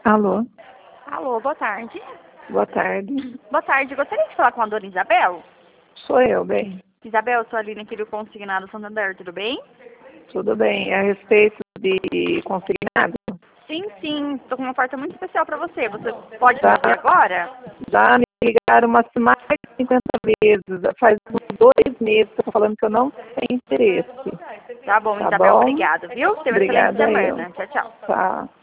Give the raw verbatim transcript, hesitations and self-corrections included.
Alô? Alô, boa tarde. Boa tarde. Boa tarde, gostaria de falar com a dona Isabel? Sou eu, bem. Isabel, sou a Aline aqui do Consignado Santander, tudo bem? Tudo bem. A respeito de consignado? Sim, sim, estou com uma oferta muito especial para você. Você pode Já, me ouvir agora? já me ligaram umas mais de cinquenta vezes. Faz uns dois meses que eu estou falando que eu não tenho interesse. Tá bom, Tá Isabel, bom? obrigada, viu? Tenha uma excelente Obrigada semana. eu. Tchau, tchau. Tá.